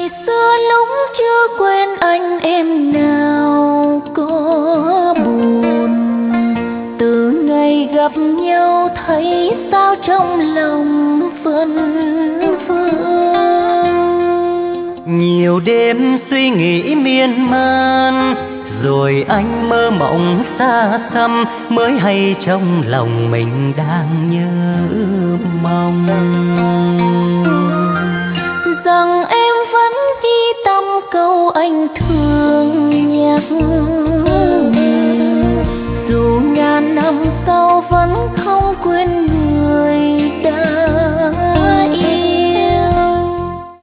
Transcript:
ngày xưa lúc chưa quên anh em nào có buồn. Từ ngày gặp nhau thấy sao trong lòng phân vân. Nhiều đêm suy nghĩ miên man, rồi anh mơ mộng xa xăm, mới hay trong lòng mình đang nhớ mong. Rằng em vẫn ghi tâm câu anh thương